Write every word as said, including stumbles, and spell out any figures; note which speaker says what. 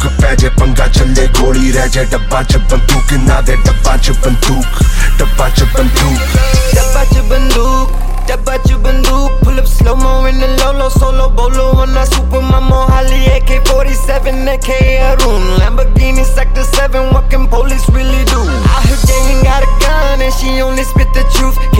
Speaker 1: दुख पै जे पंगा चले गोली रह जाए डब्बा च बंदूक ना दे डब्बा च बंदूक डब्बा च बंदूक
Speaker 2: डब्बा च बंदूक डब्बा च बंदूक pull up slow mo in the Lolo solo bolo on that super mamo Holly A K forty-seven A K Arun Lamborghini sector seven what can police really do? I heard they ain't got a gun and she only spit the truth